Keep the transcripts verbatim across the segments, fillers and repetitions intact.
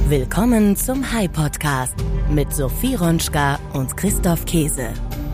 Willkommen zum Hi Podcast mit Sophie Ronschka und Christoph Käse.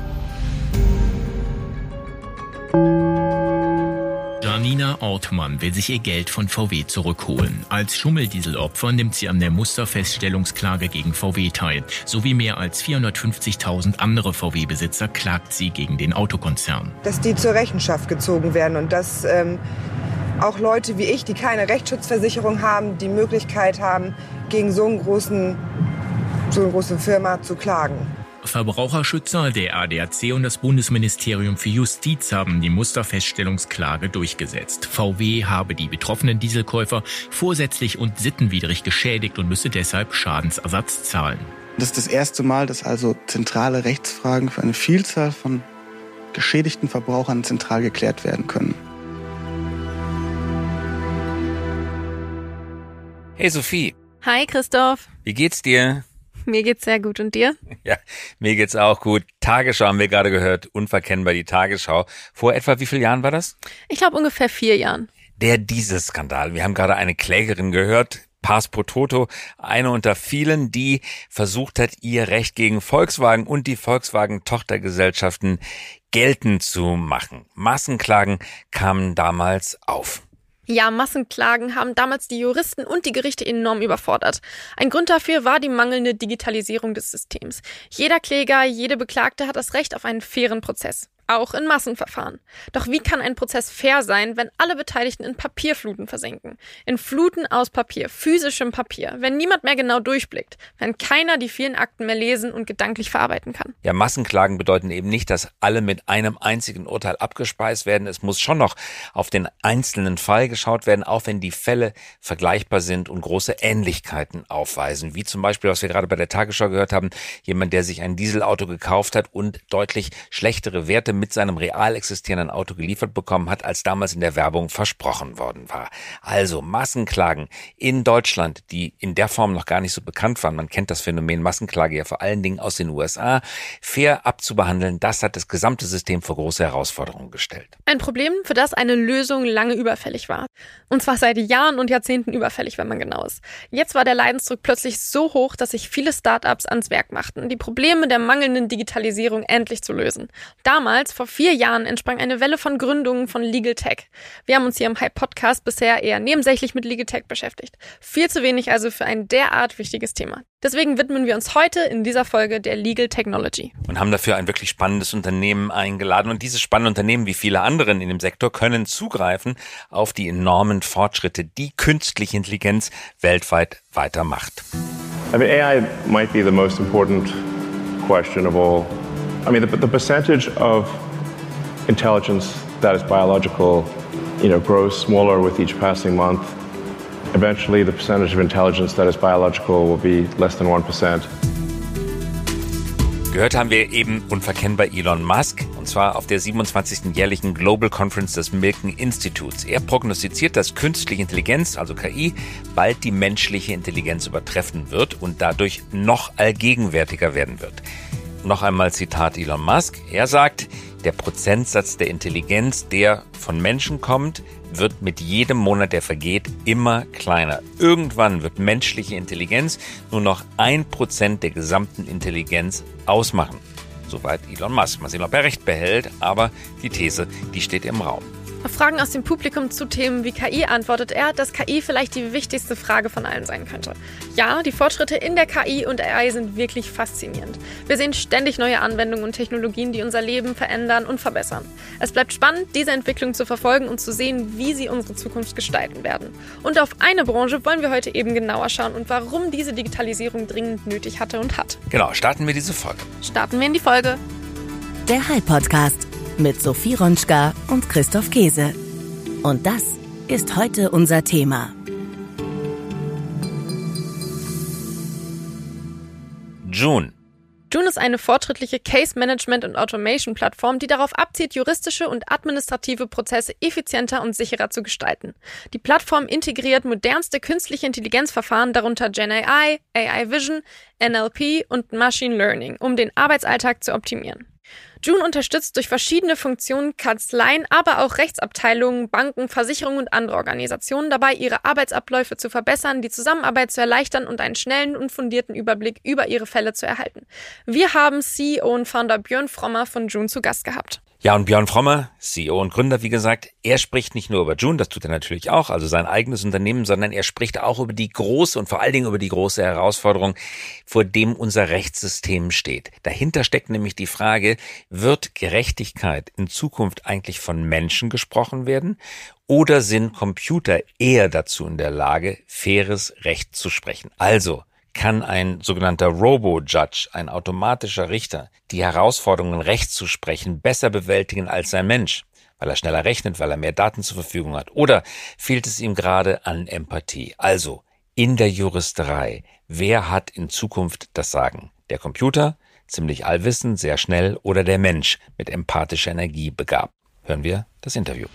Janina Ortmann will sich ihr Geld von V W zurückholen. Als Schummeldieselopfer nimmt sie an der Musterfeststellungsklage gegen V W teil. Sowie mehr als vierhundertfünfzigtausend andere V W-Besitzer klagt sie gegen den Autokonzern. Dass die zur Rechenschaft gezogen werden und dass ähm, auch Leute wie ich, die keine Rechtsschutzversicherung haben, die Möglichkeit haben, gegen so, einen großen, so eine große Firma zu klagen. Verbraucherschützer, der A D A C und das Bundesministerium für Justiz haben die Musterfeststellungsklage durchgesetzt. V W habe die betroffenen Dieselkäufer vorsätzlich und sittenwidrig geschädigt und müsse deshalb Schadensersatz zahlen. Das ist das erste Mal, dass also zentrale Rechtsfragen für eine Vielzahl von geschädigten Verbrauchern zentral geklärt werden können. Hey Sophie. Hi Christoph. Wie geht's dir? Mir geht's sehr gut. Und dir? Ja, mir geht's auch gut. Tagesschau haben wir gerade gehört. Unverkennbar die Tagesschau. Vor etwa wie vielen Jahren war das? Ich glaube ungefähr vier Jahren. Der Dieselskandal. Wir haben gerade eine Klägerin gehört. Pars pro toto, eine unter vielen, die versucht hat, ihr Recht gegen Volkswagen und die Volkswagen-Tochtergesellschaften geltend zu machen. Massenklagen kamen damals auf. Ja, Massenklagen haben damals die Juristen und die Gerichte enorm überfordert. Ein Grund dafür war die mangelnde Digitalisierung des Systems. Jeder Kläger, jede Beklagte hat das Recht auf einen fairen Prozess. Auch in Massenverfahren. Doch wie kann ein Prozess fair sein, wenn alle Beteiligten in Papierfluten versinken? In Fluten aus Papier, physischem Papier, wenn niemand mehr genau durchblickt, wenn keiner die vielen Akten mehr lesen und gedanklich verarbeiten kann. Ja, Massenklagen bedeuten eben nicht, dass alle mit einem einzigen Urteil abgespeist werden. Es muss schon noch auf den einzelnen Fall geschaut werden, auch wenn die Fälle vergleichbar sind und große Ähnlichkeiten aufweisen. Wie zum Beispiel, was wir gerade bei der Tagesschau gehört haben, jemand, der sich ein Dieselauto gekauft hat und deutlich schlechtere Werte mit seinem real existierenden Auto geliefert bekommen hat, als damals in der Werbung versprochen worden war. Also Massenklagen in Deutschland, die in der Form noch gar nicht so bekannt waren. Man kennt das Phänomen Massenklage ja vor allen Dingen aus den U S A. Fair abzubehandeln, das hat das gesamte System vor große Herausforderungen gestellt. Ein Problem, für das eine Lösung lange überfällig war. Und zwar seit Jahren und Jahrzehnten überfällig, wenn man genau ist. Jetzt war der Leidensdruck plötzlich so hoch, dass sich viele Startups ans Werk machten, die Probleme der mangelnden Digitalisierung endlich zu lösen. Damals, vor vier Jahren, entsprang eine Welle von Gründungen von Legal Tech. Wir haben uns hier im Hi Podcast bisher eher nebensächlich mit Legal Tech beschäftigt. Viel zu wenig also für ein derart wichtiges Thema. Deswegen widmen wir uns heute in dieser Folge der Legal Technology. Und haben dafür ein wirklich spannendes Unternehmen eingeladen. Und dieses spannende Unternehmen, wie viele anderen in dem Sektor, können zugreifen auf die enormen Fortschritte, die künstliche Intelligenz weltweit weitermacht. I mean, A I might be the most important question of all. I mean, the, the percentage of intelligence that is biological, you know, grows smaller with each passing month. Eventually, the percentage of intelligence that is biological will be less than one percent. Gehört haben wir eben unverkennbar Elon Musk, und zwar auf der siebenundzwanzigsten jährlichen Global Conference des Milken Instituts. Er prognostiziert, dass künstliche Intelligenz, also K I, bald die menschliche Intelligenz übertreffen wird und dadurch noch allgegenwärtiger werden wird. Noch einmal Zitat Elon Musk. Er sagt, der Prozentsatz der Intelligenz, der von Menschen kommt, wird mit jedem Monat, der vergeht, immer kleiner. Irgendwann wird menschliche Intelligenz nur noch ein Prozent der gesamten Intelligenz ausmachen. Soweit Elon Musk. Mal sehen, ob er recht behält, aber die These, die steht im Raum. Auf Fragen aus dem Publikum zu Themen wie K I antwortet er, dass K I vielleicht die wichtigste Frage von allen sein könnte. Ja, die Fortschritte in der K I und A I sind wirklich faszinierend. Wir sehen ständig neue Anwendungen und Technologien, die unser Leben verändern und verbessern. Es bleibt spannend, diese Entwicklung zu verfolgen und zu sehen, wie sie unsere Zukunft gestalten werden. Und auf eine Branche wollen wir heute eben genauer schauen und warum diese Digitalisierung dringend nötig hatte und hat. Genau, starten wir diese Folge. Starten wir in die Folge. Der Hi Podcast mit Sophie Ronschka und Christoph Käse. Und das ist heute unser Thema. Joon. Joon ist eine fortschrittliche Case-Management- und Automation-Plattform, die darauf abzielt, juristische und administrative Prozesse effizienter und sicherer zu gestalten. Die Plattform integriert modernste künstliche Intelligenzverfahren, darunter Gen A I, A I Vision, N L P und Machine Learning, um den Arbeitsalltag zu optimieren. June unterstützt durch verschiedene Funktionen Kanzleien, aber auch Rechtsabteilungen, Banken, Versicherungen und andere Organisationen dabei, ihre Arbeitsabläufe zu verbessern, die Zusammenarbeit zu erleichtern und einen schnellen und fundierten Überblick über ihre Fälle zu erhalten. Wir haben C E O und Founder Björn Frommer von June zu Gast gehabt. Ja, und Björn Frommer, C E O und Gründer, wie gesagt, er spricht nicht nur über June, das tut er natürlich auch, also sein eigenes Unternehmen, sondern er spricht auch über die große und vor allen Dingen über die große Herausforderung, vor dem unser Rechtssystem steht. Dahinter steckt nämlich die Frage, wird Gerechtigkeit in Zukunft eigentlich von Menschen gesprochen werden oder sind Computer eher dazu in der Lage, faires Recht zu sprechen? Also, kann ein sogenannter Robo-Judge, ein automatischer Richter, die Herausforderungen, Recht zu sprechen, besser bewältigen als ein Mensch, weil er schneller rechnet, weil er mehr Daten zur Verfügung hat? Oder fehlt es ihm gerade an Empathie? Also, in der Juristerei, wer hat in Zukunft das Sagen? Der Computer, ziemlich allwissend, sehr schnell, oder der Mensch mit empathischer Energie begabt? Hören wir das Interview.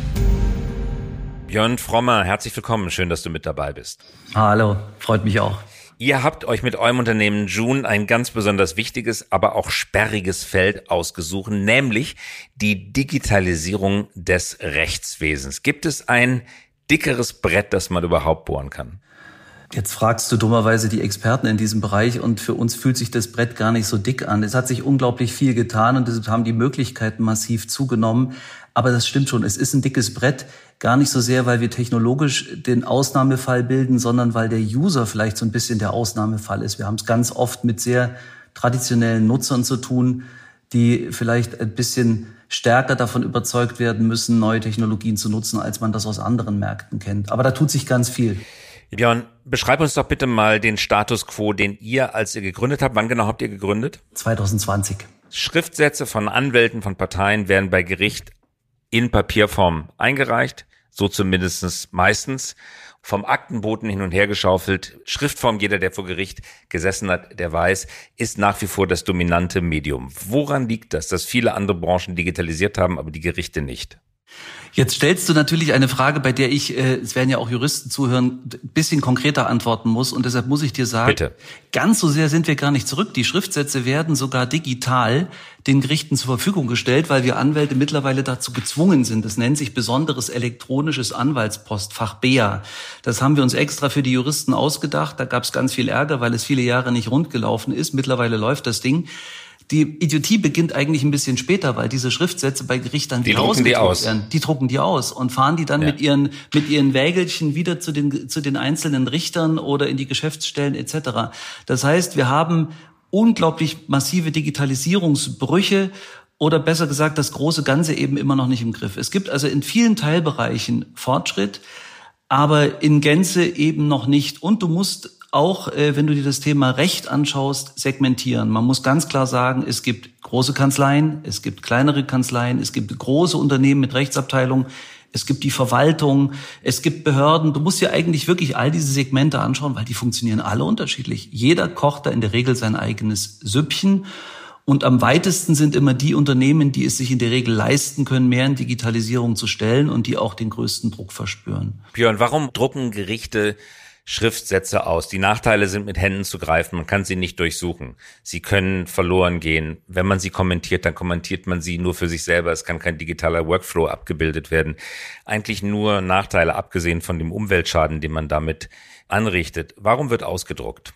Björn Frommer, herzlich willkommen, schön, dass du mit dabei bist. Hallo, freut mich auch. Ihr habt euch mit eurem Unternehmen June ein ganz besonders wichtiges, aber auch sperriges Feld ausgesucht, nämlich die Digitalisierung des Rechtswesens. Gibt es ein dickeres Brett, das man überhaupt bohren kann? Jetzt fragst du dummerweise die Experten in diesem Bereich und für uns fühlt sich das Brett gar nicht so dick an. Es hat sich unglaublich viel getan und deshalb haben die Möglichkeiten massiv zugenommen. Aber das stimmt schon, es ist ein dickes Brett. Gar nicht so sehr, weil wir technologisch den Ausnahmefall bilden, sondern weil der User vielleicht so ein bisschen der Ausnahmefall ist. Wir haben es ganz oft mit sehr traditionellen Nutzern zu tun, die vielleicht ein bisschen stärker davon überzeugt werden müssen, neue Technologien zu nutzen, als man das aus anderen Märkten kennt. Aber da tut sich ganz viel. Björn, beschreib uns doch bitte mal den Status quo, den ihr, als ihr gegründet habt. Wann genau habt ihr gegründet? zwanzig zwanzig. Schriftsätze von Anwälten, von Parteien werden bei Gericht in Papierform eingereicht, so zumindest meistens, vom Aktenboten hin und her geschaufelt. Schriftform, jeder, der vor Gericht gesessen hat, der weiß, ist nach wie vor das dominante Medium. Woran liegt das, dass viele andere Branchen digitalisiert haben, aber die Gerichte nicht? Jetzt stellst du natürlich eine Frage, bei der ich, äh, es werden ja auch Juristen zuhören, ein bisschen konkreter antworten muss. Und deshalb muss ich dir sagen, Bitte. Ganz so sehr sind wir gar nicht zurück. Die Schriftsätze werden sogar digital den Gerichten zur Verfügung gestellt, weil wir Anwälte mittlerweile dazu gezwungen sind. Das nennt sich besonderes elektronisches Anwaltspostfach, B E A. Das haben wir uns extra für die Juristen ausgedacht. Da gab es ganz viel Ärger, weil es viele Jahre nicht rund gelaufen ist. Mittlerweile läuft das Ding. Die Idiotie beginnt eigentlich ein bisschen später, weil diese Schriftsätze bei Gericht dann wieder ausgedruckt werden. Die drucken die aus und fahren die dann ja. mit ihren mit ihren Wägelchen wieder zu den zu den einzelnen Richtern oder in die Geschäftsstellen et cetera. Das heißt, wir haben unglaublich massive Digitalisierungsbrüche oder besser gesagt das große Ganze eben immer noch nicht im Griff. Es gibt also in vielen Teilbereichen Fortschritt, aber in Gänze eben noch nicht. Und du musst auch, äh, wenn du dir das Thema Recht anschaust, segmentieren. Man muss ganz klar sagen, es gibt große Kanzleien, es gibt kleinere Kanzleien, es gibt große Unternehmen mit Rechtsabteilung, es gibt die Verwaltung, es gibt Behörden. Du musst dir eigentlich wirklich all diese Segmente anschauen, weil die funktionieren alle unterschiedlich. Jeder kocht da in der Regel sein eigenes Süppchen. Und am weitesten sind immer die Unternehmen, die es sich in der Regel leisten können, mehr in Digitalisierung zu stellen und die auch den größten Druck verspüren. Björn, warum drucken Gerichte Schriftsätze aus? Die Nachteile sind mit Händen zu greifen, man kann sie nicht durchsuchen. Sie können verloren gehen. Wenn man sie kommentiert, dann kommentiert man sie nur für sich selber. Es kann kein digitaler Workflow abgebildet werden. Eigentlich nur Nachteile, abgesehen von dem Umweltschaden, den man damit anrichtet. Warum wird ausgedruckt?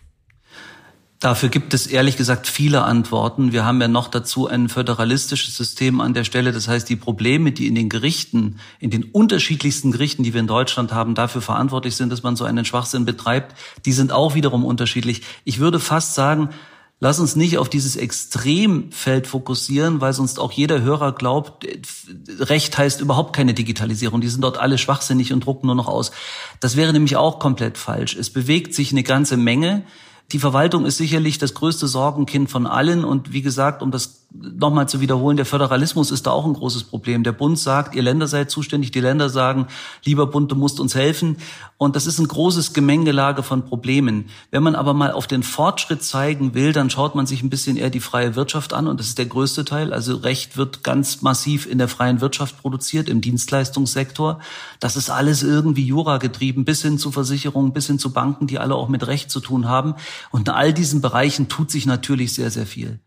Dafür gibt es ehrlich gesagt viele Antworten. Wir haben ja noch dazu ein föderalistisches System an der Stelle. Das heißt, die Probleme, die in den Gerichten, in den unterschiedlichsten Gerichten, die wir in Deutschland haben, dafür verantwortlich sind, dass man so einen Schwachsinn betreibt, die sind auch wiederum unterschiedlich. Ich würde fast sagen, lass uns nicht auf dieses Extremfeld fokussieren, weil sonst auch jeder Hörer glaubt, Recht heißt überhaupt keine Digitalisierung. Die sind dort alle schwachsinnig und drucken nur noch aus. Das wäre nämlich auch komplett falsch. Es bewegt sich eine ganze Menge. Die Verwaltung ist sicherlich das größte Sorgenkind von allen. Und wie gesagt, um das nochmal zu wiederholen, der Föderalismus ist da auch ein großes Problem. Der Bund sagt, ihr Länder seid zuständig. Die Länder sagen, lieber Bund, du musst uns helfen. Und das ist ein großes Gemengelage von Problemen. Wenn man aber mal auf den Fortschritt zeigen will, dann schaut man sich ein bisschen eher die freie Wirtschaft an. Und das ist der größte Teil. Also Recht wird ganz massiv in der freien Wirtschaft produziert, im Dienstleistungssektor. Das ist alles irgendwie Jura getrieben, bis hin zu Versicherungen, bis hin zu Banken, die alle auch mit Recht zu tun haben. Und in all diesen Bereichen tut sich natürlich sehr, sehr viel.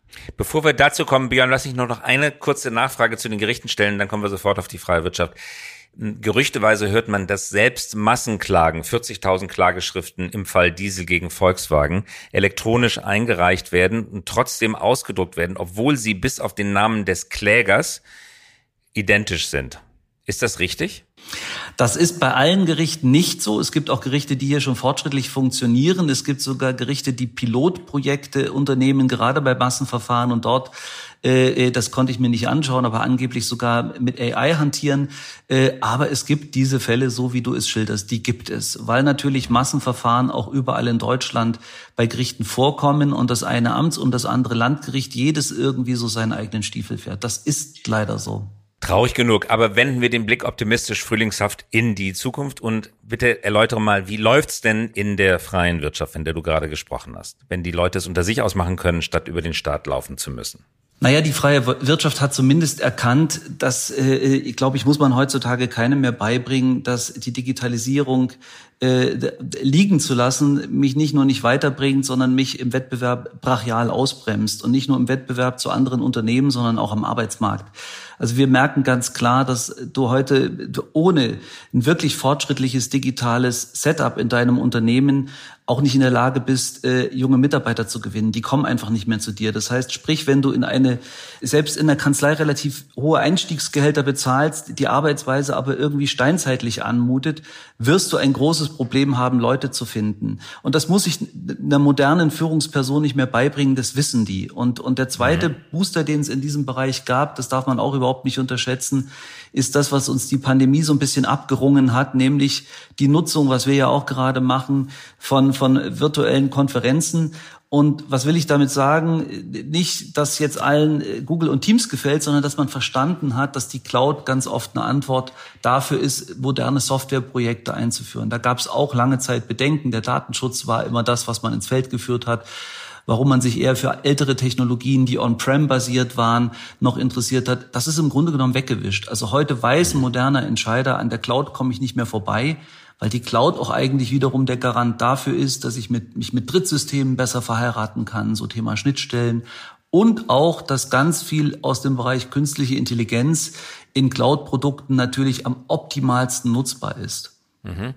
Bevor wir dazu kommen, Björn, lass mich nur noch eine kurze Nachfrage zu den Gerichten stellen, dann kommen wir sofort auf die freie Wirtschaft. Gerüchteweise hört man, dass selbst Massenklagen, vierzigtausend Klageschriften im Fall Diesel gegen Volkswagen, elektronisch eingereicht werden und trotzdem ausgedruckt werden, obwohl sie bis auf den Namen des Klägers identisch sind. Ist das richtig? Das ist bei allen Gerichten nicht so. Es gibt auch Gerichte, die hier schon fortschrittlich funktionieren. Es gibt sogar Gerichte, die Pilotprojekte unternehmen, gerade bei Massenverfahren und dort, äh, das konnte ich mir nicht anschauen, aber angeblich sogar mit A I hantieren. Äh, aber es gibt diese Fälle, so wie du es schilderst, die gibt es. Weil natürlich Massenverfahren auch überall in Deutschland bei Gerichten vorkommen und das eine Amts- und das andere Landgericht jedes irgendwie so seinen eigenen Stiefel fährt. Das ist leider so. Traurig genug, aber wenden wir den Blick optimistisch, frühlingshaft in die Zukunft und bitte erläutere mal, wie läuft's denn in der freien Wirtschaft, von der du gerade gesprochen hast, wenn die Leute es unter sich ausmachen können, statt über den Staat laufen zu müssen? Naja, die freie Wirtschaft hat zumindest erkannt, dass, äh, ich glaube, ich muss man heutzutage keinem mehr beibringen, dass die Digitalisierung äh, liegen zu lassen mich nicht nur nicht weiterbringt, sondern mich im Wettbewerb brachial ausbremst und nicht nur im Wettbewerb zu anderen Unternehmen, sondern auch am Arbeitsmarkt. Also wir merken ganz klar, dass du heute ohne ein wirklich fortschrittliches digitales Setup in deinem Unternehmen auch nicht in der Lage bist, äh, junge Mitarbeiter zu gewinnen. Die kommen einfach nicht mehr zu dir. Das heißt, sprich, wenn du in eine, selbst in der Kanzlei relativ hohe Einstiegsgehälter bezahlst, die Arbeitsweise aber irgendwie steinzeitlich anmutet, wirst du ein großes Problem haben, Leute zu finden. Und das muss ich einer modernen Führungsperson nicht mehr beibringen, das wissen die. Und, und der zweite mhm. Booster, den es in diesem Bereich gab, das darf man auch überhaupt nicht unterschätzen, ist das, was uns die Pandemie so ein bisschen abgerungen hat, nämlich die Nutzung, was wir ja auch gerade machen, von, von virtuellen Konferenzen. Und was will ich damit sagen? Nicht, dass jetzt allen Google und Teams gefällt, sondern dass man verstanden hat, dass die Cloud ganz oft eine Antwort dafür ist, moderne Softwareprojekte einzuführen. Da gab es auch lange Zeit Bedenken. Der Datenschutz war immer das, was man ins Feld geführt hat. Warum man sich eher für ältere Technologien, die on-prem basiert waren, noch interessiert hat, das ist im Grunde genommen weggewischt. Also heute weiß ein moderner Entscheider, an der Cloud komme ich nicht mehr vorbei, weil die Cloud auch eigentlich wiederum der Garant dafür ist, dass ich mit, mich mit Drittsystemen besser verheiraten kann, so Thema Schnittstellen. Und auch, dass ganz viel aus dem Bereich künstliche Intelligenz in Cloud-Produkten natürlich am optimalsten nutzbar ist. Mhm.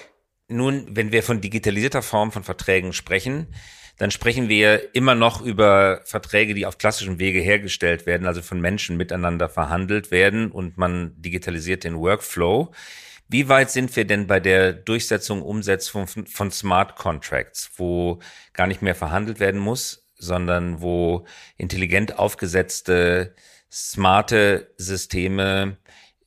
Nun, wenn wir von digitalisierter Form von Verträgen sprechen, dann sprechen wir immer noch über Verträge, die auf klassischem Wege hergestellt werden, also von Menschen miteinander verhandelt werden und man digitalisiert den Workflow. Wie weit sind wir denn bei der Durchsetzung, Umsetzung von, von Smart Contracts, wo gar nicht mehr verhandelt werden muss, sondern wo intelligent aufgesetzte, smarte Systeme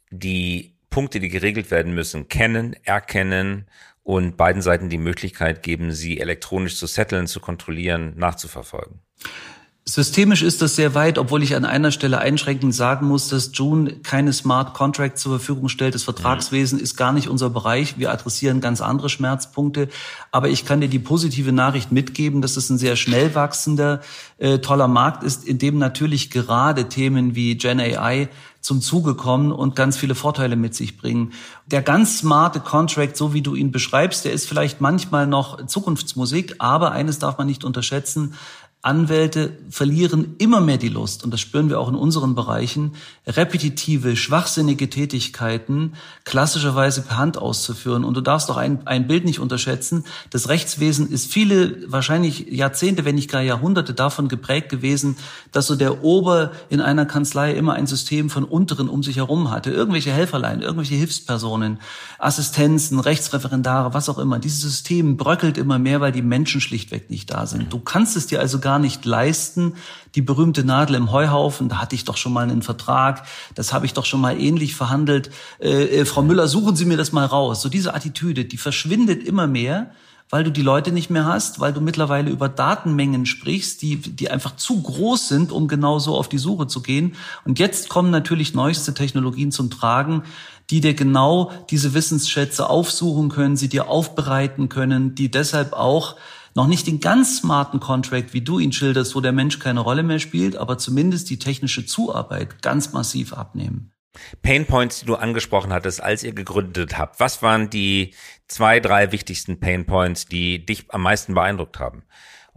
die Punkte, die geregelt werden müssen, kennen, erkennen und beiden Seiten die Möglichkeit geben, sie elektronisch zu setteln, zu kontrollieren, nachzuverfolgen? Systemisch ist das sehr weit, obwohl ich an einer Stelle einschränkend sagen muss, dass June keine Smart Contracts zur Verfügung stellt. Das Vertragswesen ist gar nicht unser Bereich. Wir adressieren ganz andere Schmerzpunkte. Aber ich kann dir die positive Nachricht mitgeben, dass es ein sehr schnell wachsender, äh, toller Markt ist, in dem natürlich gerade Themen wie Gen A I zum Zuge kommen und ganz viele Vorteile mit sich bringen. Der ganz smarte Contract, so wie du ihn beschreibst, der ist vielleicht manchmal noch Zukunftsmusik, aber eines darf man nicht unterschätzen: Anwälte verlieren immer mehr die Lust, und das spüren wir auch in unseren Bereichen, repetitive, schwachsinnige Tätigkeiten klassischerweise per Hand auszuführen. Und du darfst auch ein, ein Bild nicht unterschätzen: Das Rechtswesen ist viele, wahrscheinlich Jahrzehnte, wenn nicht gar Jahrhunderte davon geprägt gewesen, dass so der Ober in einer Kanzlei immer ein System von Unteren um sich herum hatte. Irgendwelche Helferlein, irgendwelche Hilfspersonen, Assistenzen, Rechtsreferendare, was auch immer. Dieses System bröckelt immer mehr, weil die Menschen schlichtweg nicht da sind. Du kannst es dir also gar nicht leisten, die berühmte Nadel im Heuhaufen, da hatte ich doch schon mal einen Vertrag, das habe ich doch schon mal ähnlich verhandelt, äh, äh, Frau Müller, suchen Sie mir das mal raus. So diese Attitüde, die verschwindet immer mehr, weil du die Leute nicht mehr hast, weil du mittlerweile über Datenmengen sprichst, die die einfach zu groß sind, um genau so auf die Suche zu gehen. Und jetzt kommen natürlich neueste Technologien zum Tragen, die dir genau diese Wissensschätze aufsuchen können, sie dir aufbereiten können, die deshalb auch noch nicht den ganz smarten Contract, wie du ihn schilderst, wo der Mensch keine Rolle mehr spielt, aber zumindest die technische Zuarbeit ganz massiv abnehmen. Painpoints, die du angesprochen hattest, als ihr gegründet habt. Was waren die zwei, drei wichtigsten Painpoints, die dich am meisten beeindruckt haben?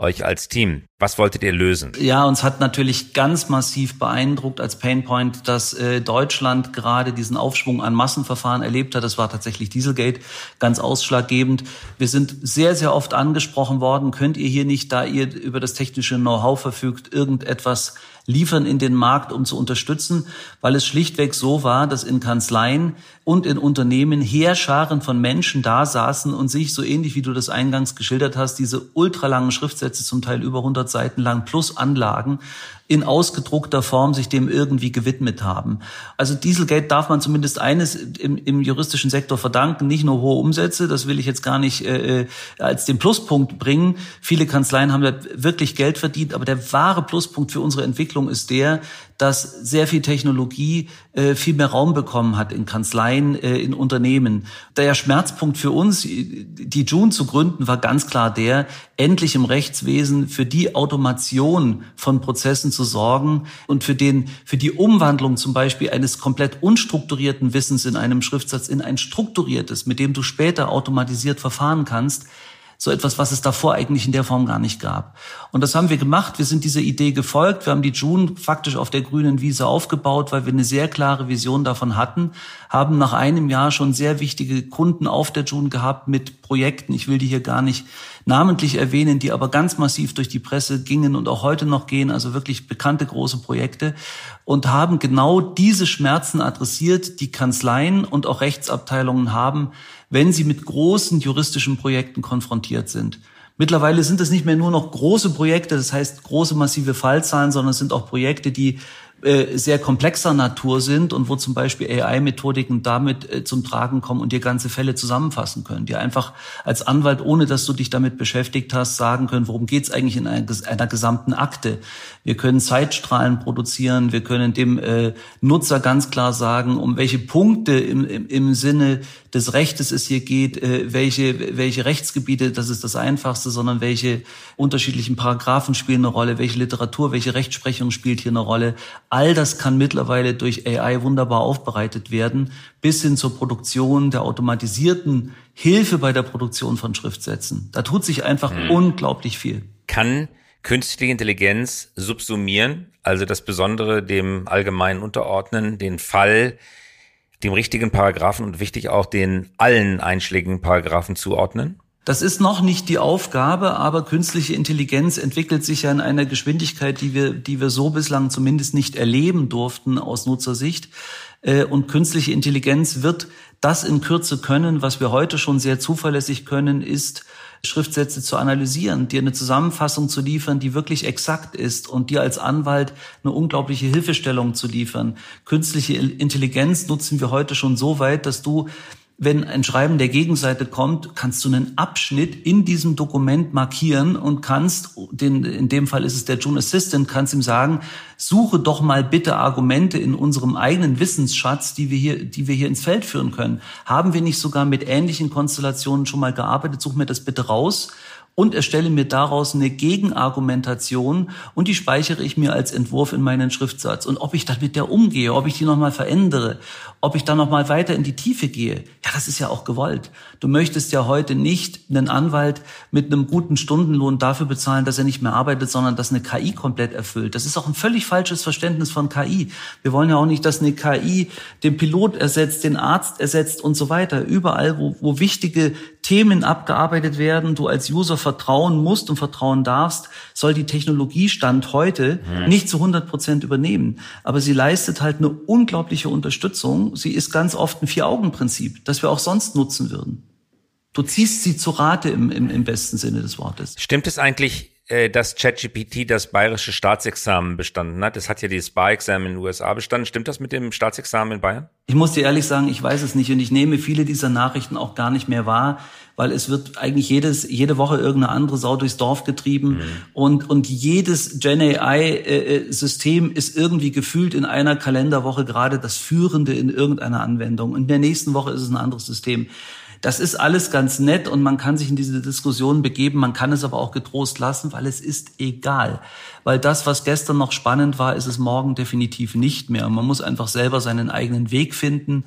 euch als Team. Was wolltet ihr lösen? Ja, uns hat natürlich ganz massiv beeindruckt als Painpoint, dass äh, Deutschland gerade diesen Aufschwung an Massenverfahren erlebt hat. Das war tatsächlich Dieselgate, ganz ausschlaggebend. Wir sind sehr, sehr oft angesprochen worden, könnt ihr hier nicht, da ihr über das technische Know-how verfügt, irgendetwas liefern in den Markt, um zu unterstützen, weil es schlichtweg so war, dass in Kanzleien und in Unternehmen Heerscharen von Menschen da saßen und sich, so ähnlich wie du das eingangs geschildert hast, diese ultralangen Schriftsätze, zum Teil über hundert Seiten lang, plus Anlagen, in ausgedruckter Form sich dem irgendwie gewidmet haben. Also Dieselgate darf man zumindest eines im, im juristischen Sektor verdanken, nicht nur hohe Umsätze, das will ich jetzt gar nicht äh, als den Pluspunkt bringen. Viele Kanzleien haben da wirklich Geld verdient, aber der wahre Pluspunkt für unsere Entwicklung ist der, dass sehr viel Technologie äh, viel mehr Raum bekommen hat in Kanzleien, äh, in Unternehmen. Der Schmerzpunkt für uns, die June zu gründen, war ganz klar der, endlich im Rechtswesen für die Automation von Prozessen zu sorgen und für den, für die Umwandlung zum Beispiel eines komplett unstrukturierten Wissens in einem Schriftsatz in ein strukturiertes, mit dem du später automatisiert verfahren kannst. So etwas, was es davor eigentlich in der Form gar nicht gab. Und das haben wir gemacht. Wir sind dieser Idee gefolgt. Wir haben die June faktisch auf der grünen Wiese aufgebaut, weil wir eine sehr klare Vision davon hatten, haben nach einem Jahr schon sehr wichtige Kunden auf der June gehabt mit Projekten. Ich will die hier gar nicht namentlich erwähnen, die aber ganz massiv durch die Presse gingen und auch heute noch gehen, also wirklich bekannte große Projekte, und haben genau diese Schmerzen adressiert, die Kanzleien und auch Rechtsabteilungen haben, wenn sie mit großen juristischen Projekten konfrontiert sind. Mittlerweile sind es nicht mehr nur noch große Projekte, das heißt große massive Fallzahlen, sondern es sind auch Projekte, die äh, sehr komplexer Natur sind und wo zum Beispiel A I-Methodiken damit äh, zum Tragen kommen und dir ganze Fälle zusammenfassen können, die einfach als Anwalt, ohne dass du dich damit beschäftigt hast, sagen können, worum geht es eigentlich in einer, einer gesamten Akte. Wir können Zeitstrahlen produzieren, wir können dem äh, Nutzer ganz klar sagen, um welche Punkte im, im, im Sinne des Rechtes es hier geht, äh, welche, welche Rechtsgebiete, das ist das Einfachste, sondern welche unterschiedlichen Paragraphen spielen eine Rolle, welche Literatur, welche Rechtsprechung spielt hier eine Rolle. All das kann mittlerweile durch A I wunderbar aufbereitet werden, bis hin zur Produktion der automatisierten Hilfe bei der Produktion von Schriftsätzen. Da tut sich einfach hm. unglaublich viel. Kann künstliche Intelligenz subsumieren, also das Besondere dem Allgemeinen unterordnen, den Fall dem richtigen Paragraphen und wichtig auch den allen einschlägigen Paragraphen zuordnen? Das ist noch nicht die Aufgabe, aber künstliche Intelligenz entwickelt sich ja in einer Geschwindigkeit, die wir, die wir so bislang zumindest nicht erleben durften aus Nutzersicht. Und künstliche Intelligenz wird das in Kürze können. Was wir heute schon sehr zuverlässig können, ist, Schriftsätze zu analysieren, dir eine Zusammenfassung zu liefern, die wirklich exakt ist und dir als Anwalt eine unglaubliche Hilfestellung zu liefern. Künstliche Intelligenz nutzen wir heute schon so weit, dass du, wenn ein Schreiben der Gegenseite kommt, kannst du einen Abschnitt in diesem Dokument markieren und kannst, den, in dem Fall ist es der June Assistant, kannst ihm sagen, suche doch mal bitte Argumente in unserem eigenen Wissensschatz, die wir hier, die wir hier ins Feld führen können. Haben wir nicht sogar mit ähnlichen Konstellationen schon mal gearbeitet? Such mir das bitte raus und erstelle mir daraus eine Gegenargumentation und die speichere ich mir als Entwurf in meinen Schriftsatz. Und ob ich dann mit der umgehe, ob ich die nochmal verändere, ob ich dann nochmal weiter in die Tiefe gehe, ja, das ist ja auch gewollt. Du möchtest ja heute nicht einen Anwalt mit einem guten Stundenlohn dafür bezahlen, dass er nicht mehr arbeitet, sondern dass eine K I komplett erfüllt. Das ist auch ein völlig falsches Verständnis von K I. Wir wollen ja auch nicht, dass eine K I den Pilot ersetzt, den Arzt ersetzt und so weiter. Überall, wo, wo wichtige Themen abgearbeitet werden, du als User vertrauen musst und vertrauen darfst, soll die Technologie Stand heute hm. nicht zu hundert Prozent übernehmen. Aber sie leistet halt eine unglaubliche Unterstützung. Sie ist ganz oft ein Vier-Augen-Prinzip, das wir auch sonst nutzen würden. Du ziehst sie zu Rate im, im, im besten Sinne des Wortes. Stimmt es eigentlich, dass ChatGPT das bayerische Staatsexamen bestanden hat? Es hat ja dieses Bar-Examen in den U S A bestanden. Stimmt das mit dem Staatsexamen in Bayern? Ich muss dir ehrlich sagen, ich weiß es nicht und ich nehme viele dieser Nachrichten auch gar nicht mehr wahr, weil es wird eigentlich jedes jede Woche irgendeine andere Sau durchs Dorf getrieben mhm. und und jedes Gen A I-System ist irgendwie gefühlt in einer Kalenderwoche gerade das Führende in irgendeiner Anwendung und in der nächsten Woche ist es ein anderes System. Das ist alles ganz nett und man kann sich in diese Diskussion begeben, man kann es aber auch getrost lassen, weil es ist egal. Weil das, was gestern noch spannend war, ist es morgen definitiv nicht mehr. Und man muss einfach selber seinen eigenen Weg finden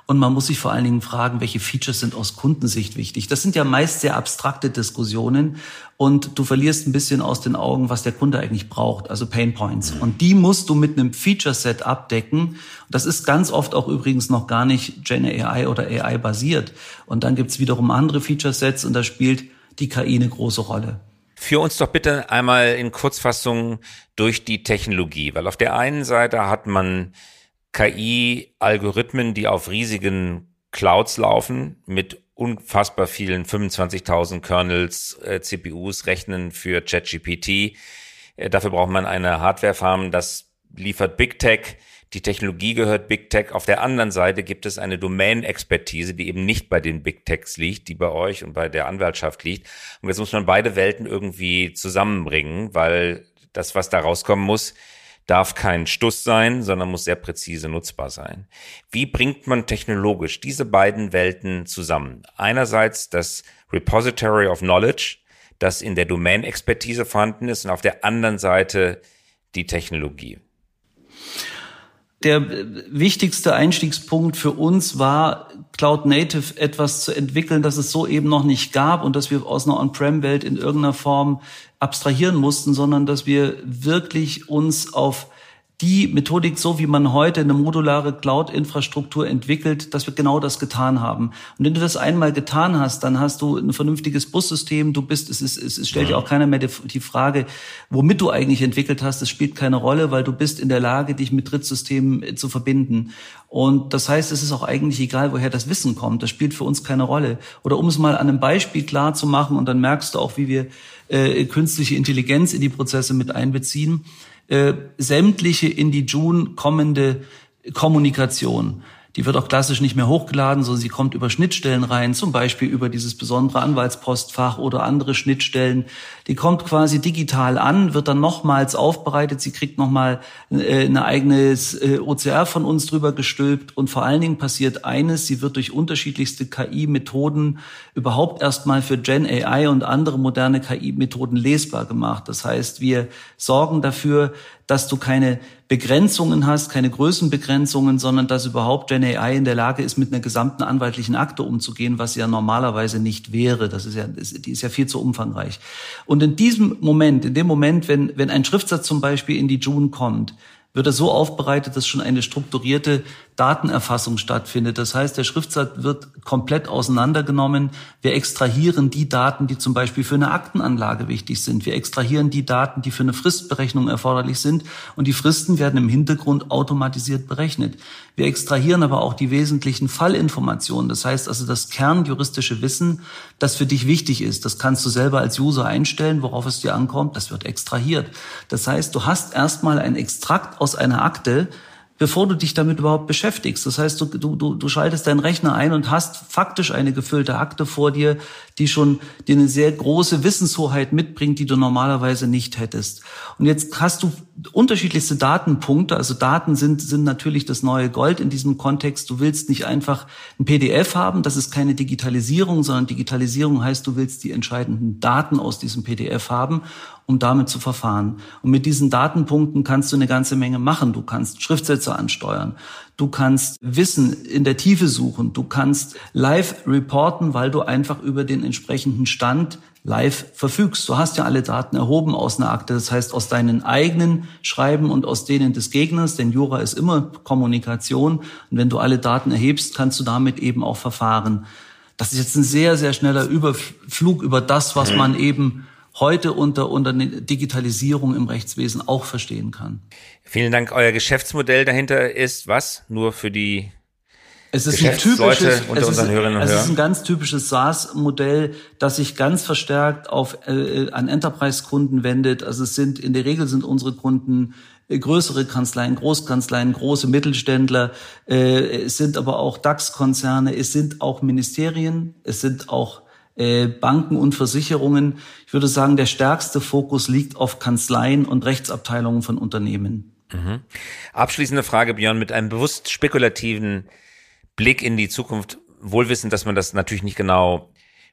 Und man muss sich vor allen Dingen fragen, welche Features sind aus Kundensicht wichtig. Das sind ja meist sehr abstrakte Diskussionen und du verlierst ein bisschen aus den Augen, was der Kunde eigentlich braucht, also Pain Points. Und die musst du mit einem Feature-Set abdecken. Das ist ganz oft auch übrigens noch gar nicht Gen A I oder A I basiert. Und dann gibt's wiederum andere Feature-Sets und da spielt die K I eine große Rolle. Führ uns doch bitte einmal in Kurzfassung durch die Technologie, weil auf der einen Seite hat man K I-Algorithmen, die auf riesigen Clouds laufen, mit unfassbar vielen fünfundzwanzigtausend Kernels, äh, C P Us rechnen für ChatGPT. Äh, dafür braucht man eine Hardware-Farm, das liefert Big Tech. Die Technologie gehört Big Tech. Auf der anderen Seite gibt es eine Domain-Expertise, die eben nicht bei den Big Techs liegt, die bei euch und bei der Anwaltschaft liegt. Und jetzt muss man beide Welten irgendwie zusammenbringen, weil das, was da rauskommen muss, darf kein Stuss sein, sondern muss sehr präzise nutzbar sein. Wie bringt man technologisch diese beiden Welten zusammen? Einerseits das Repository of Knowledge, das in der Domain-Expertise vorhanden ist, und auf der anderen Seite die Technologie. Der wichtigste Einstiegspunkt für uns war, Cloud Native etwas zu entwickeln, das es so eben noch nicht gab und dass wir aus einer On-Prem-Welt in irgendeiner Form abstrahieren mussten, sondern dass wir wirklich uns auf die Methodik, so wie man heute eine modulare Cloud-Infrastruktur entwickelt, dass wir genau das getan haben. Und wenn du das einmal getan hast, dann hast du ein vernünftiges Bussystem. Du bist, es ist, es stellt dir auch keiner mehr die Frage, womit du eigentlich entwickelt hast. Es spielt keine Rolle, weil du bist in der Lage, dich mit Drittsystemen zu verbinden. Und das heißt, es ist auch eigentlich egal, woher das Wissen kommt. Das spielt für uns keine Rolle. Oder um es mal an einem Beispiel klar zu machen, und dann merkst du auch, wie wir äh, künstliche Intelligenz in die Prozesse mit einbeziehen. Äh, sämtliche in die Joule kommende Kommunikation, die wird auch klassisch nicht mehr hochgeladen, sondern sie kommt über Schnittstellen rein, zum Beispiel über dieses besondere Anwaltspostfach oder andere Schnittstellen. Die kommt quasi digital an, wird dann nochmals aufbereitet, sie kriegt nochmal äh, ein eigenes äh, O C R von uns drüber gestülpt und vor allen Dingen passiert eines, sie wird durch unterschiedlichste K I-Methoden überhaupt erstmal für Gen A I und andere moderne K I-Methoden lesbar gemacht. Das heißt, wir sorgen dafür, dass du keine Begrenzungen hast, keine Größenbegrenzungen, sondern dass überhaupt Gen A I in der Lage ist, mit einer gesamten anwaltlichen Akte umzugehen, was sie ja normalerweise nicht wäre. Das ist ja, die ist ja viel zu umfangreich. Und in diesem Moment, in dem Moment, wenn, wenn ein Schriftsatz zum Beispiel in die Joule kommt, wird er so aufbereitet, dass schon eine strukturierte Datenerfassung stattfindet. Das heißt, der Schriftsatz wird komplett auseinandergenommen. Wir extrahieren die Daten, die zum Beispiel für eine Aktenanlage wichtig sind. Wir extrahieren die Daten, die für eine Fristberechnung erforderlich sind. Und die Fristen werden im Hintergrund automatisiert berechnet. Wir extrahieren aber auch die wesentlichen Fallinformationen. Das heißt also das kernjuristische Wissen, das für dich wichtig ist. Das kannst du selber als User einstellen, worauf es dir ankommt. Das wird extrahiert. Das heißt, du hast erstmal ein Extrakt aus einer Akte, bevor du dich damit überhaupt beschäftigst. Das heißt, du, du, du schaltest deinen Rechner ein und hast faktisch eine gefüllte Akte vor dir, die schon dir eine sehr große Wissenshoheit mitbringt, die du normalerweise nicht hättest. Und jetzt hast du unterschiedlichste Datenpunkte. Also Daten sind, sind natürlich das neue Gold in diesem Kontext. Du willst nicht einfach ein P D F haben. Das ist keine Digitalisierung, sondern Digitalisierung heißt, du willst die entscheidenden Daten aus diesem P D F haben, um damit zu verfahren. Und mit diesen Datenpunkten kannst du eine ganze Menge machen. Du kannst Schriftsätze ansteuern. Du kannst Wissen in der Tiefe suchen. Du kannst live reporten, weil du einfach über den entsprechenden Stand live verfügst. Du hast ja alle Daten erhoben aus einer Akte. Das heißt, aus deinen eigenen Schreiben und aus denen des Gegners, denn Jura ist immer Kommunikation. Und wenn du alle Daten erhebst, kannst du damit eben auch verfahren. Das ist jetzt ein sehr, sehr schneller Überflug über das, was man eben heute unter, unter Digitalisierung im Rechtswesen auch verstehen kann. Vielen Dank. Euer Geschäftsmodell dahinter ist was? Nur für die es ist ein typisches, unter es unseren ist, Hörerinnen und es Hörern. ist ein ganz typisches SaaS-Modell, das sich ganz verstärkt auf äh, an Enterprise-Kunden wendet. Also es sind in der Regel sind unsere Kunden äh, größere Kanzleien, Großkanzleien, große Mittelständler. Äh, es sind aber auch DAX-Konzerne. Es sind auch Ministerien. Es sind auch Banken und Versicherungen. Ich würde sagen, der stärkste Fokus liegt auf Kanzleien und Rechtsabteilungen von Unternehmen. Mhm. Abschließende Frage, Björn, mit einem bewusst spekulativen Blick in die Zukunft, wohl wissend, dass man das natürlich nicht genau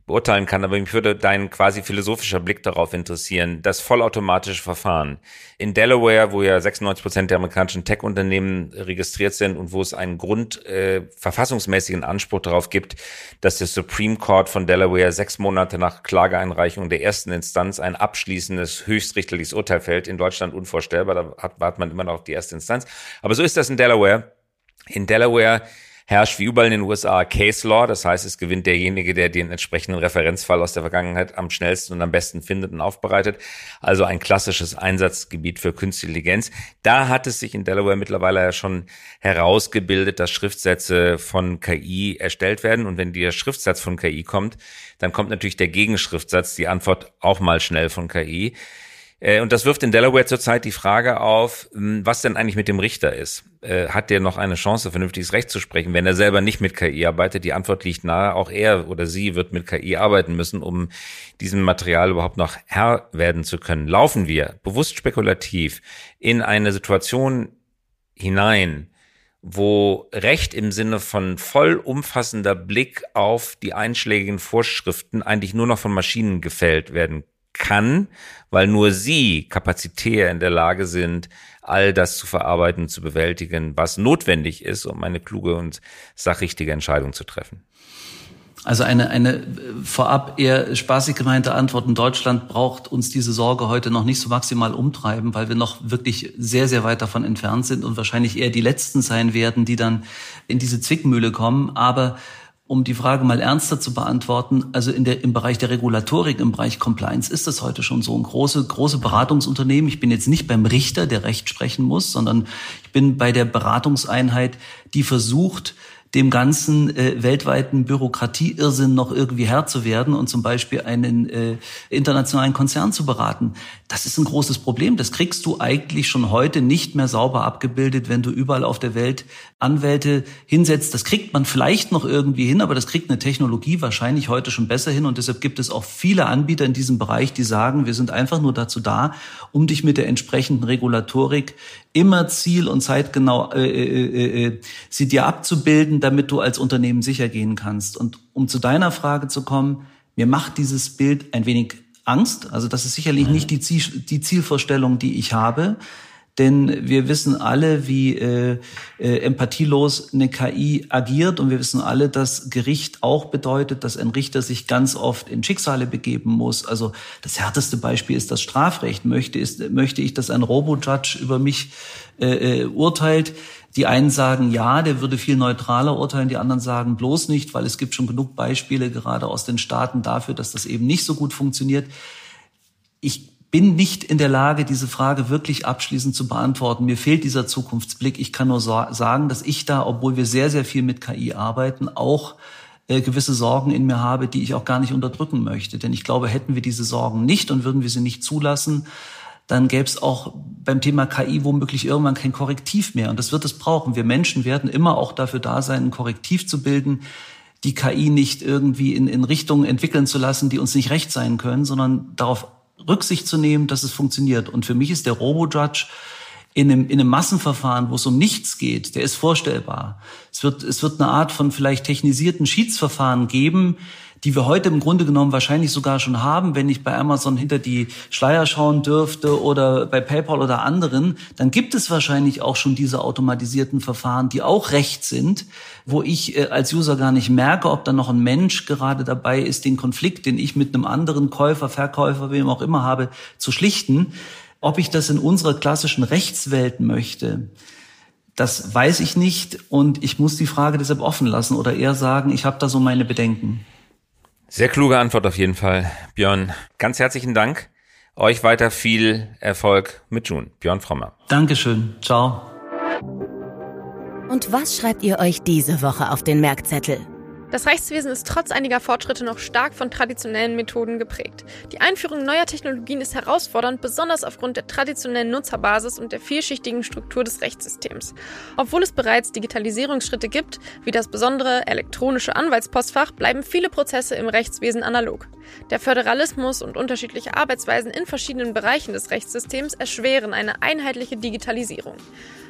beurteilen kann, aber mich würde dein quasi philosophischer Blick darauf interessieren. Das vollautomatische Verfahren. In Delaware, wo ja sechsundneunzig Prozent der amerikanischen Tech-Unternehmen registriert sind und wo es einen Grund, äh, verfassungsmäßigen Anspruch darauf gibt, dass der Supreme Court von Delaware sechs Monate nach Klageeinreichung der ersten Instanz ein abschließendes höchstrichterliches Urteil fällt. In Deutschland unvorstellbar, da hat, wartet man immer noch auf die erste Instanz. Aber so ist das in Delaware. In Delaware herrscht wie überall in den U S A Case Law, das heißt, es gewinnt derjenige, der den entsprechenden Referenzfall aus der Vergangenheit am schnellsten und am besten findet und aufbereitet. Also ein klassisches Einsatzgebiet für künstliche Intelligenz. Da hat es sich in Delaware mittlerweile ja schon herausgebildet, dass Schriftsätze von K I erstellt werden. Und wenn der Schriftsatz von K I kommt, dann kommt natürlich der Gegenschriftsatz, die Antwort auch mal schnell von K I. Und das wirft in Delaware zurzeit die Frage auf, was denn eigentlich mit dem Richter ist. Hat der noch eine Chance, vernünftiges Recht zu sprechen, wenn er selber nicht mit K I arbeitet? Die Antwort liegt nahe, auch er oder sie wird mit K I arbeiten müssen, um diesem Material überhaupt noch Herr werden zu können. Laufen wir bewusst spekulativ in eine Situation hinein, wo Recht im Sinne von vollumfassender Blick auf die einschlägigen Vorschriften eigentlich nur noch von Maschinen gefällt werden kann, weil nur sie kapazitär in der Lage sind, all das zu verarbeiten, zu bewältigen, was notwendig ist, um eine kluge und sachrichtige Entscheidung zu treffen? Also eine, eine vorab eher spaßig gemeinte Antwort. In Deutschland braucht uns diese Sorge heute noch nicht so maximal umtreiben, weil wir noch wirklich sehr, sehr weit davon entfernt sind und wahrscheinlich eher die Letzten sein werden, die dann in diese Zwickmühle kommen. Aber um die Frage mal ernster zu beantworten, also in der, im Bereich der Regulatorik, im Bereich Compliance ist das heute schon so. Ein große, große Beratungsunternehmen. Ich bin jetzt nicht beim Richter, der Recht sprechen muss, sondern ich bin bei der Beratungseinheit, die versucht, dem ganzen äh, weltweiten Bürokratieirrsinn noch irgendwie Herr zu werden und zum Beispiel einen äh, internationalen Konzern zu beraten. Das ist ein großes Problem. Das kriegst du eigentlich schon heute nicht mehr sauber abgebildet, wenn du überall auf der Welt Anwälte hinsetzt. Das kriegt man vielleicht noch irgendwie hin, aber das kriegt eine Technologie wahrscheinlich heute schon besser hin. Und deshalb gibt es auch viele Anbieter in diesem Bereich, die sagen, wir sind einfach nur dazu da, um dich mit der entsprechenden Regulatorik immer ziel- und zeitgenau äh, äh, äh, sie dir abzubilden, damit du als Unternehmen sicher gehen kannst. Und um zu deiner Frage zu kommen, mir macht dieses Bild ein wenig Angst. Also das ist sicherlich nicht die, Ziel, die Zielvorstellung, die ich habe. Denn wir wissen alle, wie äh, äh, empathielos eine K I agiert. Und wir wissen alle, dass Gericht auch bedeutet, dass ein Richter sich ganz oft in Schicksale begeben muss. Also das härteste Beispiel ist das Strafrecht. Möchte, ist, möchte ich, dass ein Robo-Judge über mich äh, äh, urteilt? Die einen sagen, ja, der würde viel neutraler urteilen. Die anderen sagen bloß nicht, weil es gibt schon genug Beispiele, gerade aus den Staaten, dafür, dass das eben nicht so gut funktioniert. Ich bin nicht in der Lage, diese Frage wirklich abschließend zu beantworten. Mir fehlt dieser Zukunftsblick. Ich kann nur so sagen, dass ich da, obwohl wir sehr, sehr viel mit K I arbeiten, auch äh, gewisse Sorgen in mir habe, die ich auch gar nicht unterdrücken möchte. Denn ich glaube, hätten wir diese Sorgen nicht und würden wir sie nicht zulassen, dann gäbe es auch beim Thema K I womöglich irgendwann kein Korrektiv mehr. Und das wird es brauchen. Wir Menschen werden immer auch dafür da sein, ein Korrektiv zu bilden, die K I nicht irgendwie in, in Richtungen entwickeln zu lassen, die uns nicht recht sein können, sondern darauf Rücksicht zu nehmen, dass es funktioniert. Und für mich ist der Robo-Judge in einem, in einem Massenverfahren, wo es um nichts geht, der ist vorstellbar. Es wird, es wird eine Art von vielleicht technisierten Schiedsverfahren geben, die wir heute im Grunde genommen wahrscheinlich sogar schon haben. Wenn ich bei Amazon hinter die Schleier schauen dürfte oder bei PayPal oder anderen, dann gibt es wahrscheinlich auch schon diese automatisierten Verfahren, die auch recht sind, wo ich äh, als User gar nicht merke, ob da noch ein Mensch gerade dabei ist, den Konflikt, den ich mit einem anderen Käufer, Verkäufer, wem auch immer habe, zu schlichten. Ob ich das in unserer klassischen Rechtswelt möchte, das weiß ich nicht. Und ich muss die Frage deshalb offen lassen oder eher sagen, ich habe da so meine Bedenken. Sehr kluge Antwort auf jeden Fall, Björn. Ganz herzlichen Dank. Euch weiter viel Erfolg mit June. Björn Frommer. Dankeschön. Ciao. Und was schreibt ihr euch diese Woche auf den Merkzettel? Das Rechtswesen ist trotz einiger Fortschritte noch stark von traditionellen Methoden geprägt. Die Einführung neuer Technologien ist herausfordernd, besonders aufgrund der traditionellen Nutzerbasis und der vielschichtigen Struktur des Rechtssystems. Obwohl es bereits Digitalisierungsschritte gibt, wie das besondere elektronische Anwaltspostfach, bleiben viele Prozesse im Rechtswesen analog. Der Föderalismus und unterschiedliche Arbeitsweisen in verschiedenen Bereichen des Rechtssystems erschweren eine einheitliche Digitalisierung.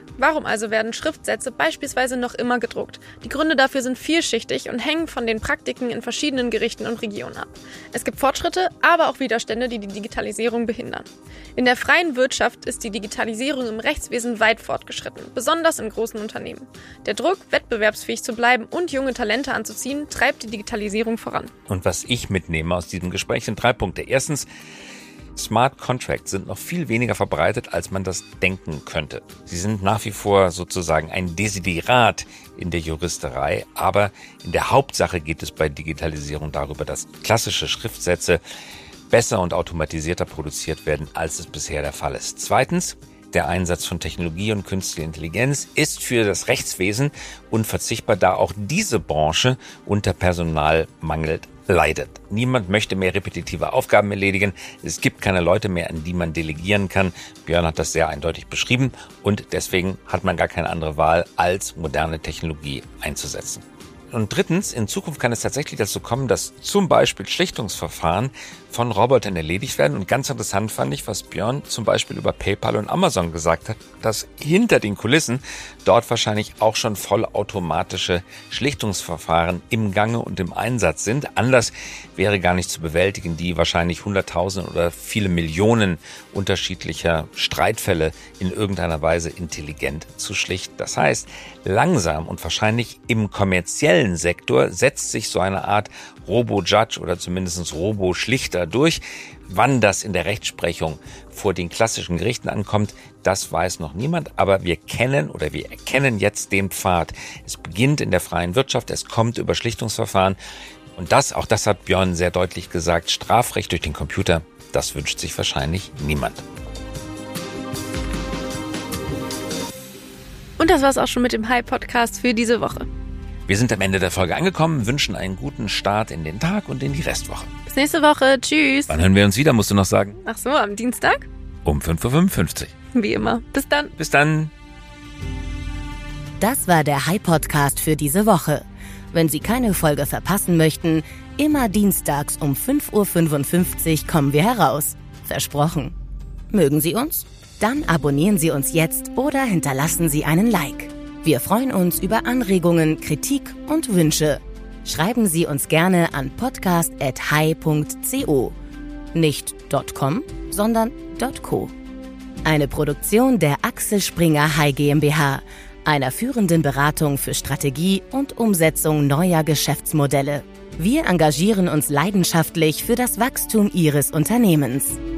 Warum also werden Schriftsätze beispielsweise noch immer gedruckt? Die Gründe dafür sind vielschichtig und hängen von den Praktiken in verschiedenen Gerichten und Regionen ab. Es gibt Fortschritte, aber auch Widerstände, die die Digitalisierung behindern. In der freien Wirtschaft ist die Digitalisierung im Rechtswesen weit fortgeschritten, besonders in großen Unternehmen. Der Druck, wettbewerbsfähig zu bleiben und junge Talente anzuziehen, treibt die Digitalisierung voran. Und was ich mitnehme aus diesem Gespräch sind drei Punkte. Erstens, Smart Contracts sind noch viel weniger verbreitet, als man das denken könnte. Sie sind nach wie vor sozusagen ein Desiderat in der Juristerei, aber in der Hauptsache geht es bei Digitalisierung darüber, dass klassische Schriftsätze besser und automatisierter produziert werden, als es bisher der Fall ist. Zweitens, der Einsatz von Technologie und künstlicher Intelligenz ist für das Rechtswesen unverzichtbar, da auch diese Branche unter Personalmangel leidet. Niemand möchte mehr repetitive Aufgaben erledigen. Es gibt keine Leute mehr, an die man delegieren kann. Björn hat das sehr eindeutig beschrieben und deswegen hat man gar keine andere Wahl, als moderne Technologie einzusetzen. Und drittens, in Zukunft kann es tatsächlich dazu kommen, dass zum Beispiel Schlichtungsverfahren von Robotern erledigt werden. Und ganz interessant fand ich, was Björn zum Beispiel über PayPal und Amazon gesagt hat, dass hinter den Kulissen dort wahrscheinlich auch schon vollautomatische Schlichtungsverfahren im Gange und im Einsatz sind. Anders wäre gar nicht zu bewältigen, die wahrscheinlich hunderttausend oder viele Millionen unterschiedlicher Streitfälle in irgendeiner Weise intelligent zu schlichten. Das heißt, langsam und wahrscheinlich im kommerziellen Sektor setzt sich so eine Art Robo-Judge oder zumindest Robo-Schlichter durch. Wann das in der Rechtsprechung vor den klassischen Gerichten ankommt, das weiß noch niemand. Aber wir kennen oder wir erkennen jetzt den Pfad. Es beginnt in der freien Wirtschaft, es kommt über Schlichtungsverfahren. Und das, auch das hat Björn sehr deutlich gesagt, Strafrecht durch den Computer, das wünscht sich wahrscheinlich niemand. Und das war's auch schon mit dem Hi-Podcast für diese Woche. Wir sind am Ende der Folge angekommen, wünschen einen guten Start in den Tag und in die Restwoche. Bis nächste Woche. Tschüss. Wann hören wir uns wieder, musst du noch sagen? Ach so, am Dienstag? Um fünf Uhr fünfundfünfzig. Wie immer. Bis dann. Bis dann. Das war der Hi-Podcast für diese Woche. Wenn Sie keine Folge verpassen möchten, immer dienstags um fünf Uhr fünfundfünfzig kommen wir heraus. Versprochen. Mögen Sie uns? Dann abonnieren Sie uns jetzt oder hinterlassen Sie einen Like. Wir freuen uns über Anregungen, Kritik und Wünsche. Schreiben Sie uns gerne an podcast at hi punkt co. Nicht .com, sondern .co. Eine Produktion der Axel Springer Hi GmbH, einer führenden Beratung für Strategie und Umsetzung neuer Geschäftsmodelle. Wir engagieren uns leidenschaftlich für das Wachstum Ihres Unternehmens.